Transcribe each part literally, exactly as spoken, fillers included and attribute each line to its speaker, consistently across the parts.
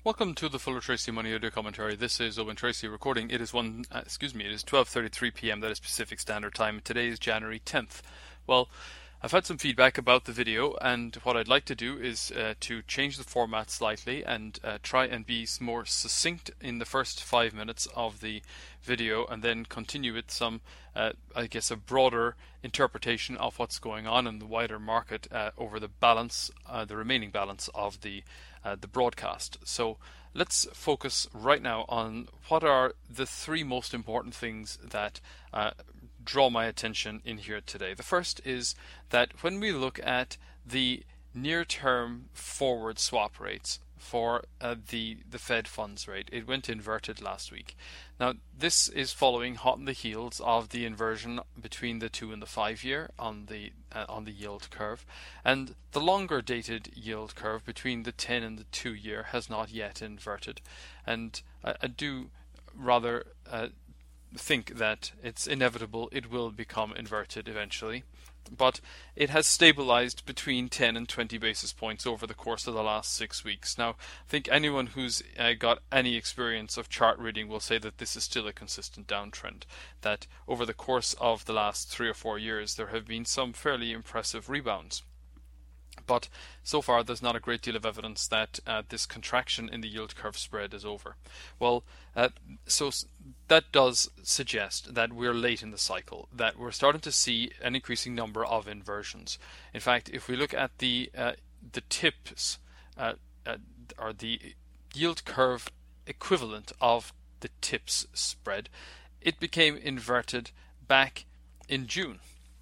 Speaker 1: Welcome to the Fuller Tracy Money Audio Commentary. This is Owen Tracy recording. It is one. Uh, excuse me. It is twelve thirty-three p m. That is Pacific Standard Time. Today is January tenth. Well, I've had some feedback about the video, and what I'd like to do is uh, to change the format slightly and uh, try and be more succinct in the first five minutes of the video, and then continue with some, uh, I guess, a broader interpretation of what's going on in the wider market uh, over the balance, uh, the remaining balance of the uh, the broadcast. So let's focus right now on what are the three most important things that uh, draw my attention in here today. The first is that when we look at the near-term forward swap rates for uh, the the Fed funds rate, it went inverted last week. Now this is following hot on the heels of the inversion between the two and the five year on the uh, on the yield curve, and the longer dated yield curve between the ten and the two year has not yet inverted, and I, I do rather uh, think that it's inevitable it will become inverted eventually, but it has stabilized between ten and twenty basis points over the course of the last six weeks. Now, I think anyone who's uh, got any experience of chart reading will say that this is still a consistent downtrend, that over the course of the last three or four years there have been some fairly impressive rebounds. But so far there's not a great deal of evidence that uh, this contraction in the yield curve spread is over. Well, uh, so that does suggest that we're late in the cycle, that we're starting to see an increasing number of inversions. In fact, if we look at the uh, the tips, uh, uh, or the yield curve equivalent of the tips spread, it became inverted back in June.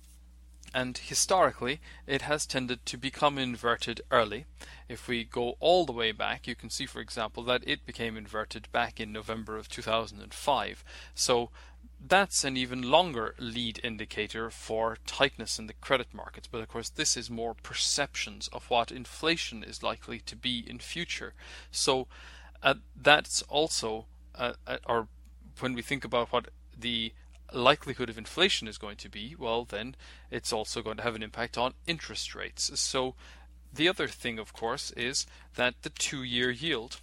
Speaker 1: And historically, it has tended to become inverted early. If we go all the way back, you can see, for example, that it became inverted back in November of two thousand five. So that's an even longer lead indicator for tightness in the credit markets. But of course, this is more perceptions of what inflation is likely to be in future. So uh, that's also, uh, uh, or when we think about what the likelihood of inflation is going to be, well, then it's also going to have an impact on interest rates. So the other thing, of course, is that the two-year yield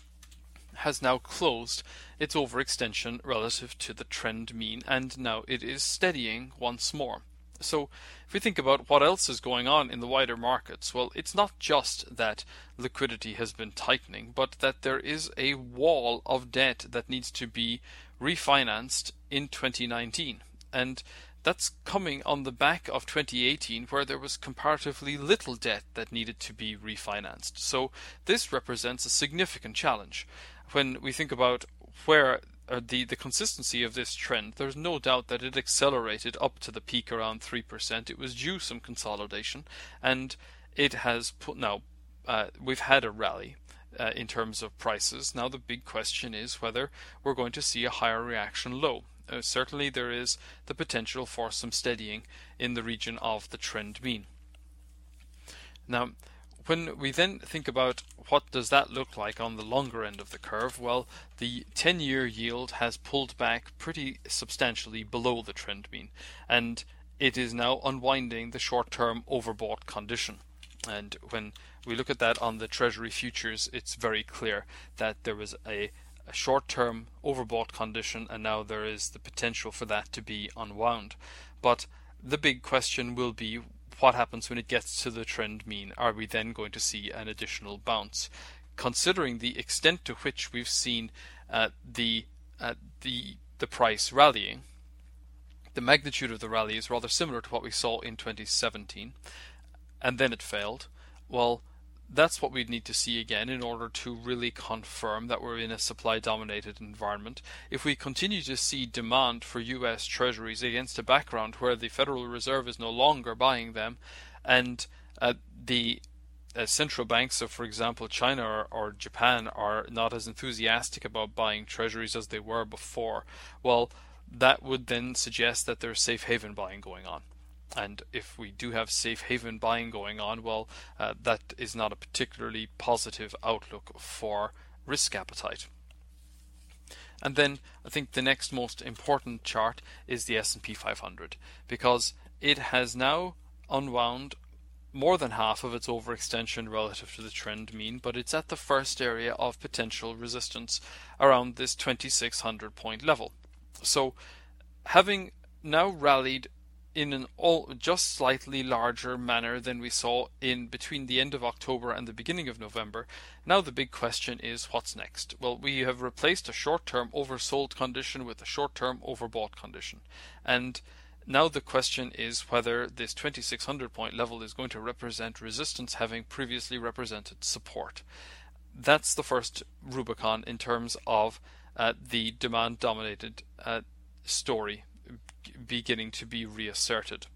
Speaker 1: has now closed its overextension relative to the trend mean, and now it is steadying once more. So if we think about what else is going on in the wider markets, well, it's not just that liquidity has been tightening, but that there is a wall of debt that needs to be refinanced in twenty nineteen. And that's coming on the back of twenty eighteen, where there was comparatively little debt that needed to be refinanced. So this represents a significant challenge. When we think about where Uh, the, the consistency of this trend, there's no doubt that it accelerated up to the peak around three percent. It was due some consolidation, and it has put now, uh, we've had a rally uh, in terms of prices. Now the big question is whether we're going to see a higher reaction low. Uh, certainly there is the potential for some steadying in the region of the trend mean. Now, when we then think about what does that look like on the longer end of the curve, well, the ten-year yield has pulled back pretty substantially below the trend mean, and it is now unwinding the short-term overbought condition. And when we look at that on the Treasury futures, it's very clear that there was a, a short-term overbought condition, and now there is the potential for that to be unwound. But the big question will be, what happens when it gets to the trend mean? Are we then going to see an additional bounce? Considering the extent to which we've seen uh, the uh, the the price rallying, the magnitude of the rally is rather similar to what we saw in twenty seventeen, and then it failed. Well, that's what we'd need to see again in order to really confirm that we're in a supply-dominated environment. If we continue to see demand for U S Treasuries against a background where the Federal Reserve is no longer buying them, and uh, the uh, central banks of, for example, China or, or Japan are not as enthusiastic about buying Treasuries as they were before, well, that would then suggest that there's safe haven buying going on. And if we do have safe haven buying going on, well, uh, that is not a particularly positive outlook for risk appetite. And then I think the next most important chart is the S and P five hundred, because it has now unwound more than half of its overextension relative to the trend mean, but it's at the first area of potential resistance around this twenty-six hundred point level. So having now rallied in an all just slightly larger manner than we saw in between the end of October and the beginning of November, now the big question is what's next? Well, we have replaced a short-term oversold condition with a short-term overbought condition, and now the question is whether this twenty-six hundred point level is going to represent resistance having previously represented support. That's the first Rubicon in terms of uh, the demand-dominated uh, story beginning to be reasserted.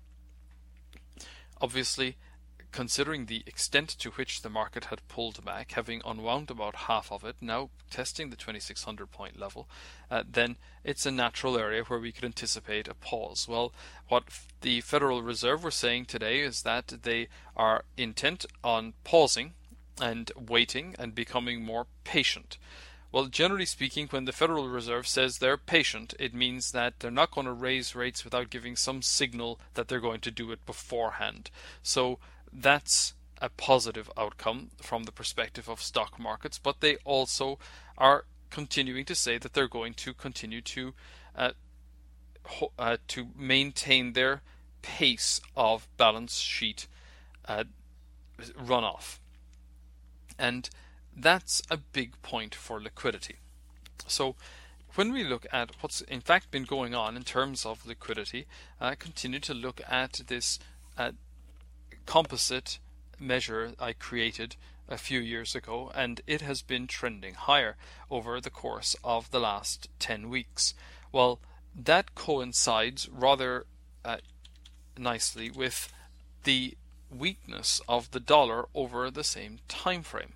Speaker 1: Obviously, considering the extent to which the market had pulled back, having unwound about half of it, now testing the twenty-six hundred point level, uh, then it's a natural area where we could anticipate a pause. Well, what the Federal Reserve were saying today is that they are intent on pausing and waiting and becoming more patient. Well, generally speaking, when the Federal Reserve says they're patient, it means that they're not going to raise rates without giving some signal that they're going to do it beforehand. So that's a positive outcome from the perspective of stock markets, but they also are continuing to say that they're going to continue to uh, ho- uh, to maintain their pace of balance sheet uh, runoff. And that's a big point for liquidity. So when we look at what's in fact been going on in terms of liquidity, I uh, continue to look at this uh, composite measure I created a few years ago, and it has been trending higher over the course of the last ten weeks. Well, that coincides rather uh, nicely with the weakness of the dollar over the same time frame.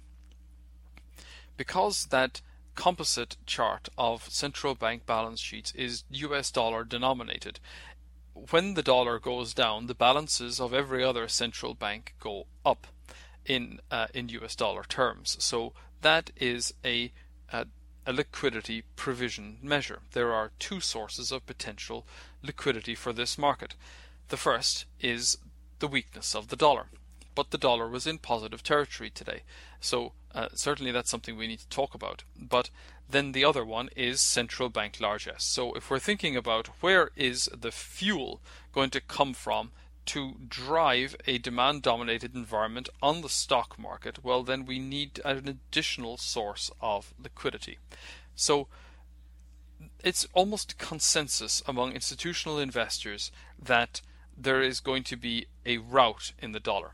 Speaker 1: Because that composite chart of central bank balance sheets is U S dollar denominated, when the dollar goes down, the balances of every other central bank go up in uh, in U S dollar terms. So that is a, a a liquidity provision measure. There are two sources of potential liquidity for this market. The first is the weakness of the dollar, but the dollar was in positive territory today, so uh, certainly that's something we need to talk about. But then the other one is central bank largesse. So if we're thinking about where is the fuel going to come from to drive a demand-dominated environment on the stock market, well, then we need an additional source of liquidity. So it's almost consensus among institutional investors that there is going to be a rout in the dollar.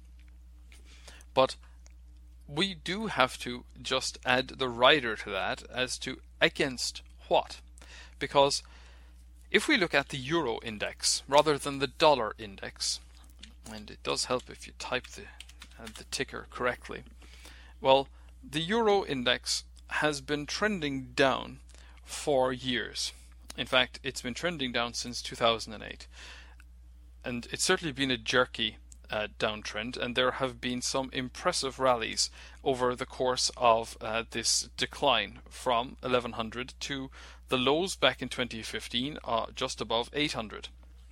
Speaker 1: But we do have to just add the rider to that as to against what. Because if we look at the euro index rather than the dollar index, and it does help if you type the, uh, the ticker correctly, well, the euro index has been trending down for years. In fact, it's been trending down since two thousand eight. And it's certainly been a jerky Uh, downtrend, and there have been some impressive rallies over the course of uh, this decline from eleven hundred to the lows back in twenty fifteen, uh, just above eight hundred.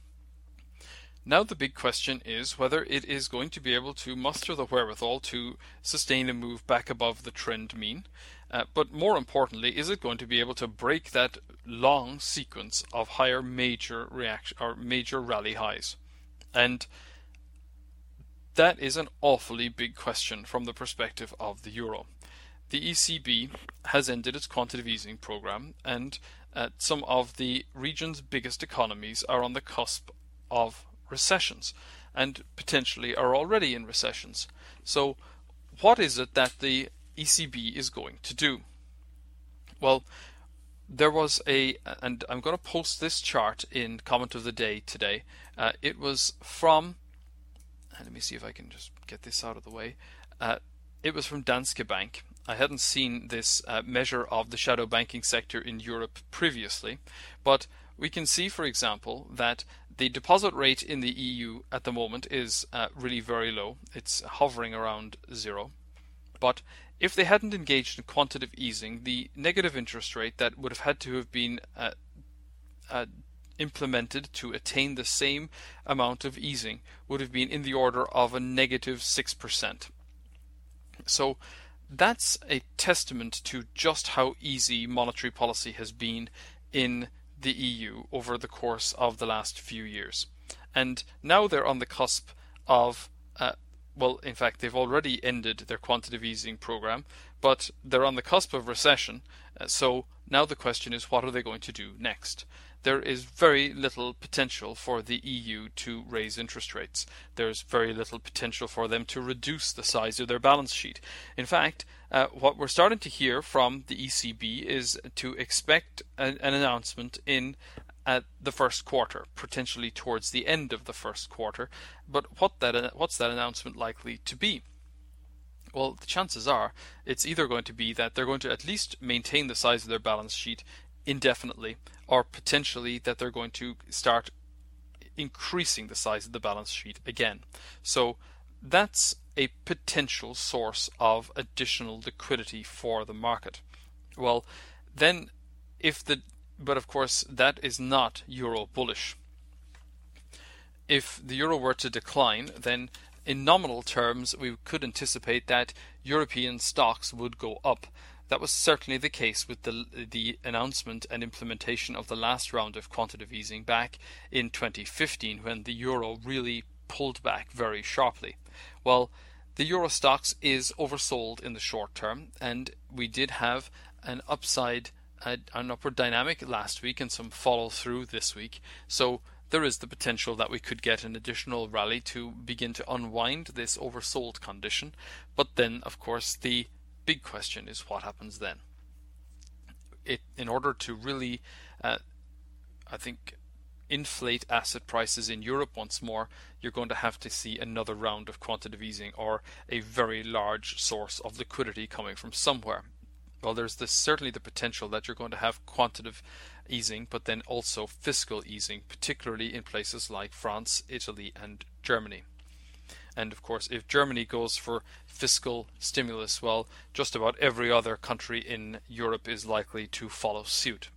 Speaker 1: Now the big question is whether it is going to be able to muster the wherewithal to sustain a move back above the trend mean, uh, but more importantly, is it going to be able to break that long sequence of higher major reaction or major rally highs? And that is an awfully big question from the perspective of the euro. The E C B has ended its quantitative easing program, and uh, some of the region's biggest economies are on the cusp of recessions and potentially are already in recessions. So what is it that the E C B is going to do? Well, there was a, and I'm going to post this chart in comment of the day today. Uh, it was from Let me see if I can just get this out of the way. Uh, it was from Danske Bank. I hadn't seen this uh, measure of the shadow banking sector in Europe previously, but we can see, for example, that the deposit rate in the E U at the moment is uh, really very low. It's hovering around zero. But if they hadn't engaged in quantitative easing, the negative interest rate that would have had to have been uh, uh, implemented to attain the same amount of easing would have been in the order of a negative six percent. So that's a testament to just how easy monetary policy has been in the E U over the course of the last few years. And now they're on the cusp of, uh, well, in fact, they've already ended their quantitative easing program, but they're on the cusp of recession. Uh, so now the question is, what are they going to do next? There is very little potential for the E U to raise interest rates. There's very little potential for them to reduce the size of their balance sheet. In fact, uh, what we're starting to hear from the E C B is to expect an, an announcement in at the first quarter, potentially towards the end of the first quarter. But what that what's that announcement likely to be? Well, the chances are it's either going to be that they're going to at least maintain the size of their balance sheet indefinitely, or potentially that they're going to start increasing the size of the balance sheet again. So that's a potential source of additional liquidity for the market. Well, then if the but of course that is not euro bullish. If the euro were to decline, then in nominal terms we could anticipate that European stocks would go up. That was certainly the case with the the announcement and implementation of the last round of quantitative easing back in twenty fifteen, when the euro really pulled back very sharply. Well, the euro stocks is oversold in the short term, and we did have an upside, uh, an upward dynamic last week and some follow through this week. So there is the potential that we could get an additional rally to begin to unwind this oversold condition. But then, of course, the big question is what happens then. It, in order to really, uh, I think, inflate asset prices in Europe once more, you're going to have to see another round of quantitative easing or a very large source of liquidity coming from somewhere. Well, there's this, certainly the potential that you're going to have quantitative easing, but then also fiscal easing, particularly in places like France, Italy, and Germany. And of course, if Germany goes for fiscal stimulus, well, just about every other country in Europe is likely to follow suit.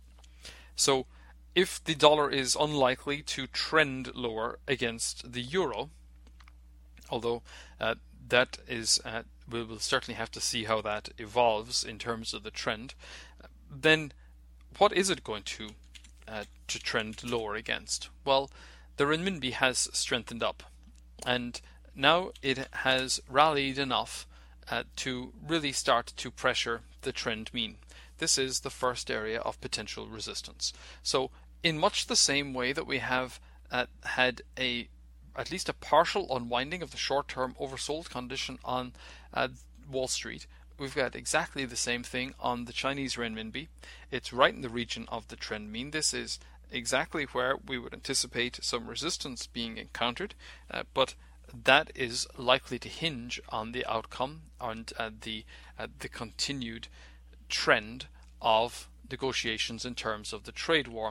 Speaker 1: So if the dollar is unlikely to trend lower against the euro, although uh, that is, uh, we will certainly have to see how that evolves in terms of the trend, then what is it going to uh, to trend lower against? Well, the renminbi has strengthened up, and now it has rallied enough uh, to really start to pressure the trend mean. This is the first area of potential resistance. So in much the same way that we have uh, had a at least a partial unwinding of the short-term oversold condition on uh, Wall Street, we've got exactly the same thing on the Chinese renminbi. It's right in the region of the trend mean. This is exactly where we would anticipate some resistance being encountered, uh, but that is likely to hinge on the outcome and uh, the uh, the continued trend of negotiations in terms of the trade war.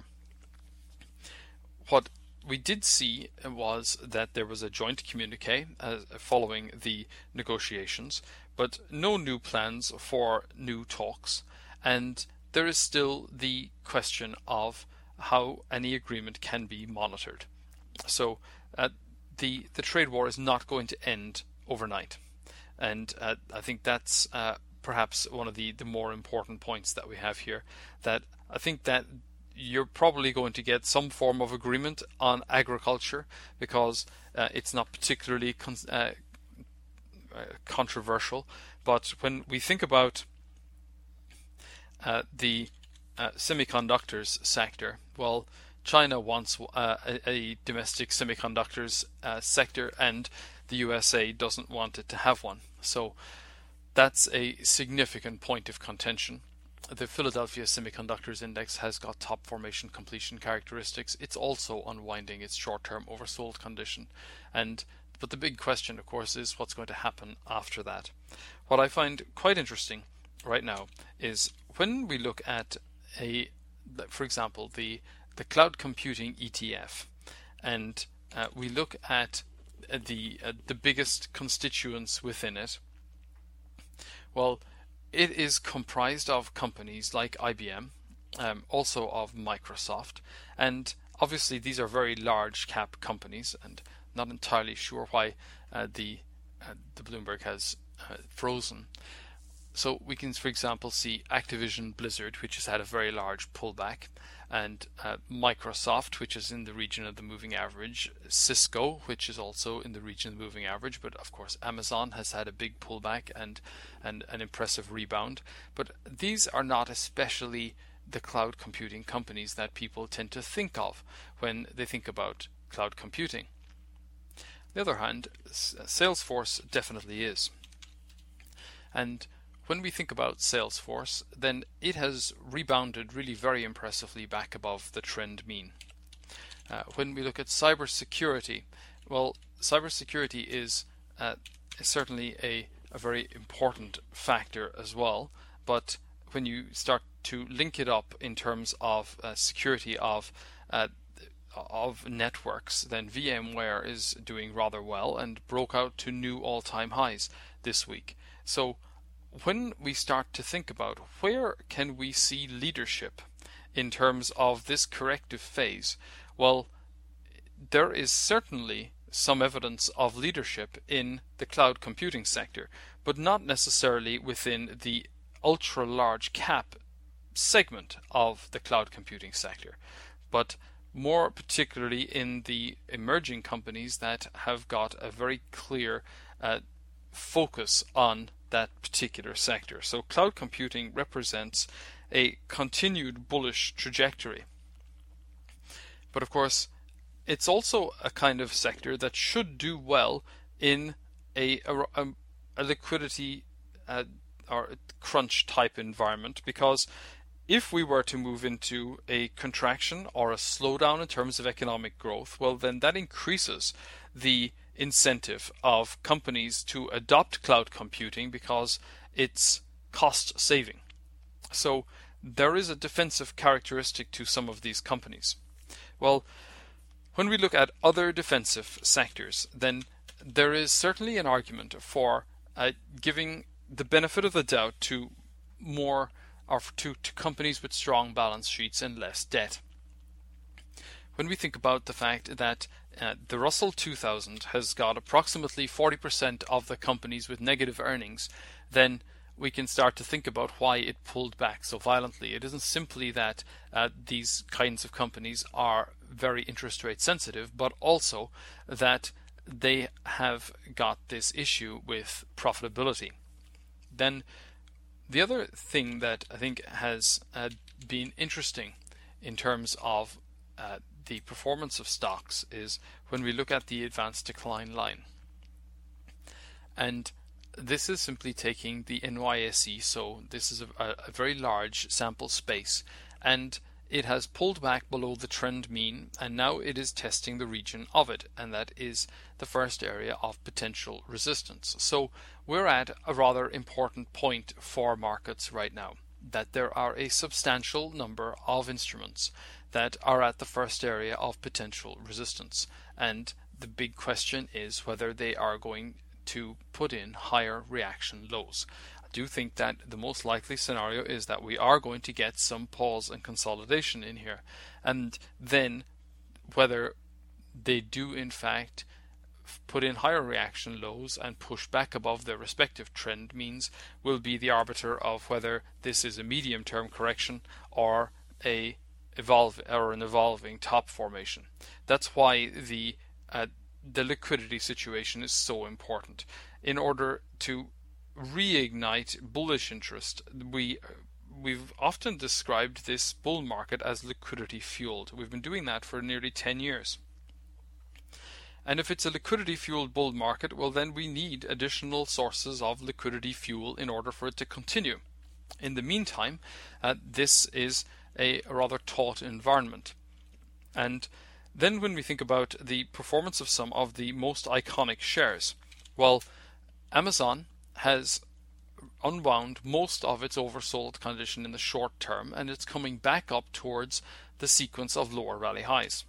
Speaker 1: What we did see was that there was a joint communique uh, following the negotiations, but no new plans for new talks, and there is still the question of how any agreement can be monitored. So uh, the the trade war is not going to end overnight, and uh, I think that's uh, perhaps one of the, the more important points that we have here, that I think that you're probably going to get some form of agreement on agriculture, because uh, it's not particularly con- uh, uh, controversial. But when we think about uh, the uh, semiconductors sector, well, China wants uh, a, a domestic semiconductors uh, sector, and the U S A doesn't want it to have one. So that's a significant point of contention. The Philadelphia Semiconductors Index has got top formation completion characteristics. It's also unwinding its short-term oversold condition. And but the big question, of course, is what's going to happen after that. What I find quite interesting right now is when we look at a, for example, the the cloud computing E T F, and uh, we look at the uh, the biggest constituents within it. Well, it is comprised of companies like I B M, um, also of Microsoft, and obviously these are very large cap companies, and not entirely sure why uh, the uh, the Bloomberg has uh, frozen. So we can, for example, see Activision Blizzard, which has had a very large pullback, and uh, Microsoft, which is in the region of the moving average, Cisco, which is also in the region of the moving average, but of course Amazon has had a big pullback and, and an impressive rebound. But these are not especially the cloud computing companies that people tend to think of when they think about cloud computing. On the other hand, Salesforce definitely is. And when we think about Salesforce, then it has rebounded really very impressively back above the trend mean. Uh, when we look at cybersecurity, well, cybersecurity is uh, certainly a, a very important factor as well, but when you start to link it up in terms of uh, security of uh, of networks, then VMware is doing rather well and broke out to new all-time highs this week. So when we start to think about where can we see leadership in terms of this corrective phase, well, there is certainly some evidence of leadership in the cloud computing sector, but not necessarily within the ultra large cap segment of the cloud computing sector, but more particularly in the emerging companies that have got a very clear uh, focus on that particular sector. So cloud computing represents a continued bullish trajectory. But of course, it's also a kind of sector that should do well in a, a, a liquidity uh, or crunch type environment, because if we were to move into a contraction or a slowdown in terms of economic growth, well, then that increases the incentive of companies to adopt cloud computing because it's cost saving. So there is a defensive characteristic to some of these companies. Well, when we look at other defensive sectors, then there is certainly an argument for uh, giving the benefit of the doubt to more or to, to companies with strong balance sheets and less debt. When we think about the fact that uh, the Russell two thousand has got approximately forty percent of the companies with negative earnings, then we can start to think about why it pulled back so violently. It isn't simply that uh, these kinds of companies are very interest rate sensitive, but also that they have got this issue with profitability. Then the other thing that I think has uh, been interesting in terms of uh, the performance of stocks is when we look at the advanced decline line. And this is simply taking the N Y S E, so this is a, a very large sample space, and it has pulled back below the trend mean, and now it is testing the region of it, and that is the first area of potential resistance. So we're at a rather important point for markets right now, that there are a substantial number of instruments that are at the first area of potential resistance, and the big question is whether they are going to put in higher reaction lows. I do think that the most likely scenario is that we are going to get some pause and consolidation in here, and then whether they do in fact put in higher reaction lows and push back above their respective trend means will be the arbiter of whether this is a medium term correction or a evolve or an evolving top formation. That's why the uh, the liquidity situation is so important. In order to reignite bullish interest, we we've often described this bull market as liquidity fueled. We've been doing that for nearly ten years. And if it's a liquidity fueled bull market, well, then we need additional sources of liquidity fuel in order for it to continue. In the meantime, uh, this is a rather taut environment. And then when we think about the performance of some of the most iconic shares, well, Amazon has unwound most of its oversold condition in the short term, and it's coming back up towards the sequence of lower rally highs.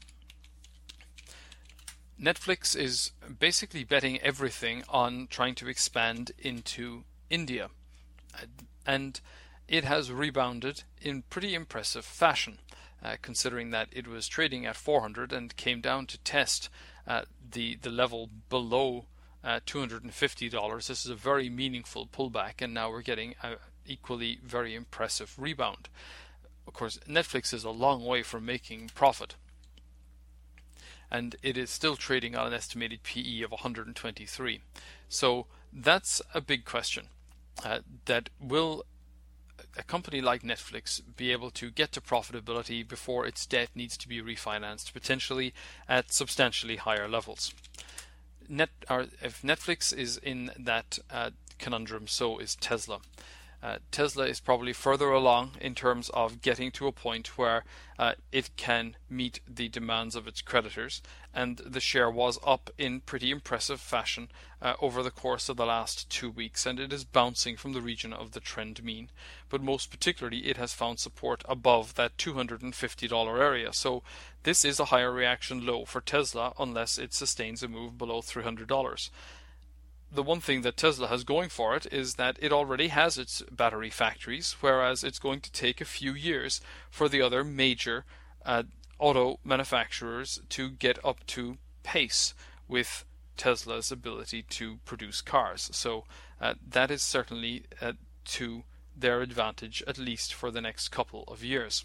Speaker 1: Netflix is basically betting everything on trying to expand into India, and it has rebounded in pretty impressive fashion. uh, considering that it was trading at four hundred and came down to test uh, the the level below uh, two hundred fifty dollars. This is a very meaningful pullback, and now we're getting an equally very impressive rebound. Of course, Netflix is a long way from making profit, and it is still trading on an estimated P E of one hundred twenty-three. So that's a big question. Uh, that will a company like Netflix be able to get to profitability before its debt needs to be refinanced, potentially at substantially higher levels? Net, or if Netflix is in that uh, conundrum, so is Tesla. Uh, Tesla is probably further along in terms of getting to a point where uh, it can meet the demands of its creditors, and the share was up in pretty impressive fashion uh, over the course of the last two weeks, and it is bouncing from the region of the trend mean. But most particularly, it has found support above that two hundred fifty dollars area. So this is a higher reaction low for Tesla unless it sustains a move below three hundred dollars. The one thing that Tesla has going for it is that it already has its battery factories, whereas it's going to take a few years for the other major uh, auto manufacturers to get up to pace with Tesla's ability to produce cars. So uh, that is certainly uh, to their advantage, at least for the next couple of years.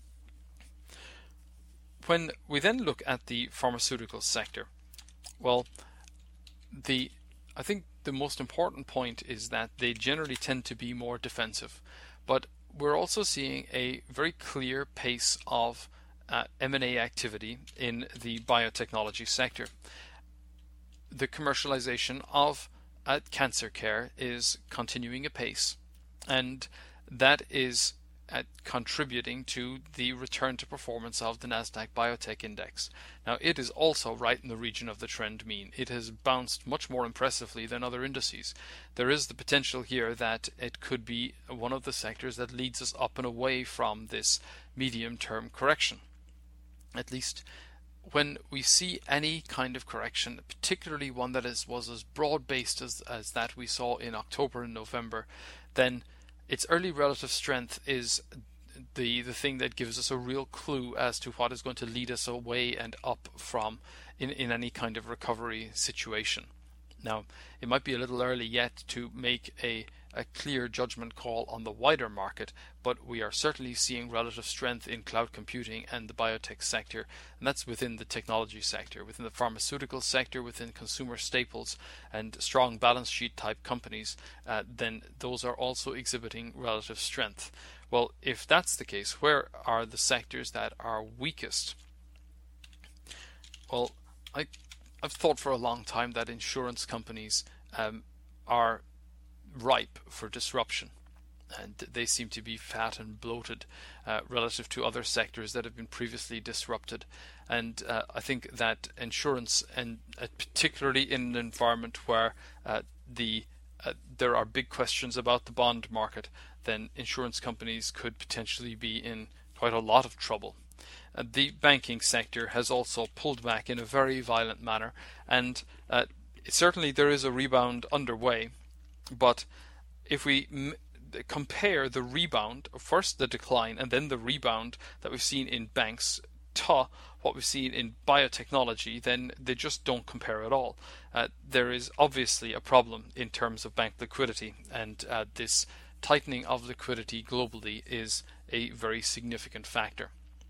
Speaker 1: When we then look at the pharmaceutical sector, well, the I think the most important point is that they generally tend to be more defensive, but we're also seeing a very clear pace of uh, M and A activity in the biotechnology sector. The commercialization of uh, cancer care is continuing apace, and that is uh, contributing to the return to performance of the Nasdaq Biotech Index. Now, it is also right in the region of the trend mean. It has bounced much more impressively than other indices. There is the potential here that it could be one of the sectors that leads us up and away from this medium-term correction. At least when we see any kind of correction, particularly one that is was as broad-based as, as that we saw in October and November, then its early relative strength is the the thing that gives us a real clue as to what is going to lead us away and up from in, in any kind of recovery situation. Now, it might be a little early yet to make a, a clear judgment call on the wider market, but we are certainly seeing relative strength in cloud computing and the biotech sector, and that's within the technology sector. Within the pharmaceutical sector, within consumer staples and strong balance sheet type companies, uh, then those are also exhibiting relative strength. Well, if that's the case, where are the sectors that are weakest? Well, I I've thought for a long time that insurance companies um, are ripe for disruption, and they seem to be fat and bloated uh, relative to other sectors that have been previously disrupted. And uh, I think that insurance, and uh, particularly in an environment where uh, the uh, there are big questions about the bond market, then insurance companies could potentially be in quite a lot of trouble. Uh, the banking sector has also pulled back in a very violent manner, and uh, certainly there is a rebound underway. But if we m- compare the rebound, first the decline and then the rebound that we've seen in banks to what we've seen in biotechnology, then they just don't compare at all. Uh, there is obviously a problem in terms of bank liquidity, and uh, this tightening of liquidity globally is a very significant factor.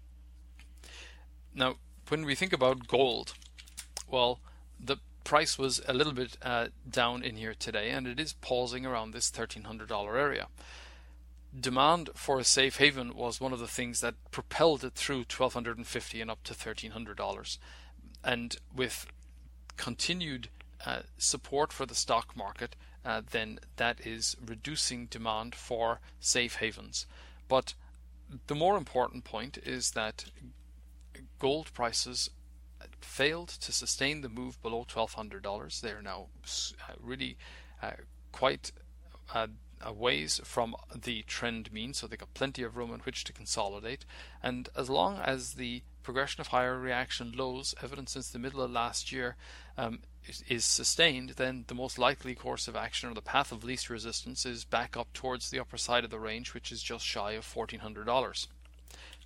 Speaker 1: Now, when we think about gold, well, the price was a little bit uh, down in here today, and it is pausing around this thirteen hundred dollars area. Demand for a safe haven was one of the things that propelled it through twelve fifty dollars and up to thirteen hundred dollars. And with continued uh, support for the stock market, uh, then that is reducing demand for safe havens. But the more important point is that gold prices failed to sustain the move below twelve hundred dollars. They are now really uh, quite uh, a ways from the trend mean, so they got plenty of room in which to consolidate. And as long as the progression of higher reaction lows, evident since the middle of last year, um, is, is sustained, then the most likely course of action, or the path of least resistance, is back up towards the upper side of the range, which is just shy of fourteen hundred dollars.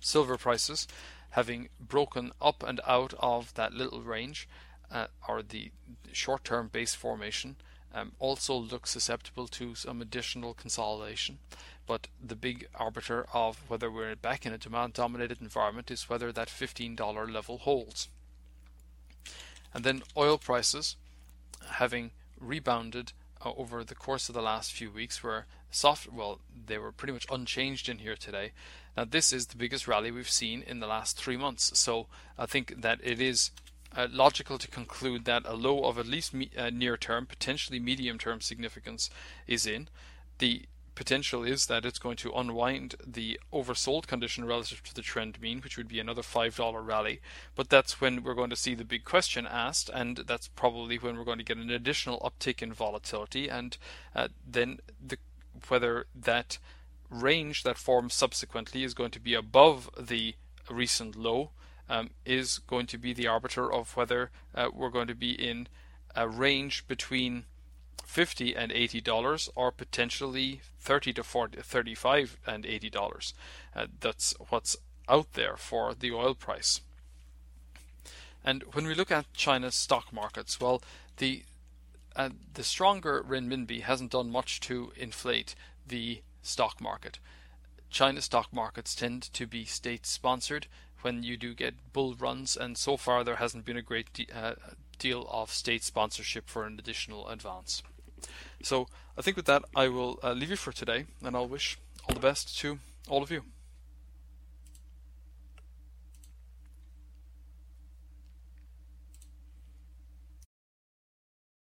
Speaker 1: silver prices having broken up and out of that little range, uh, or the short-term base formation, um, also look susceptible to some additional consolidation. But the big arbiter of whether we're back in a demand-dominated environment is whether that fifteen dollar level holds. And then oil prices, having rebounded uh, over the course of the last few weeks, were soft. Well, they were pretty much unchanged in here today. Now, this is the biggest rally we've seen in the last three months. So I think that it is uh, logical to conclude that a low of at least me- uh, near-term, potentially medium-term significance is in. The potential is that it's going to unwind the oversold condition relative to the trend mean, which would be another five dollar rally. But that's when we're going to see the big question asked, and that's probably when we're going to get an additional uptick in volatility, and uh, then the, whether that range that forms subsequently is going to be above the recent low um, is going to be the arbiter of whether uh, we're going to be in a range between fifty and eighty dollars, or potentially thirty to forty, thirty-five and eighty dollars. Uh, that's what's out there for the oil price. And when we look at China's stock markets, well, the uh, the stronger renminbi hasn't done much to inflate the stock market. China's stock markets tend to be state-sponsored when you do get bull runs, and so far there hasn't been a great de- uh, deal of state sponsorship for an additional advance. So I think with that I will uh, leave you for today, and I'll wish all the best to all of you.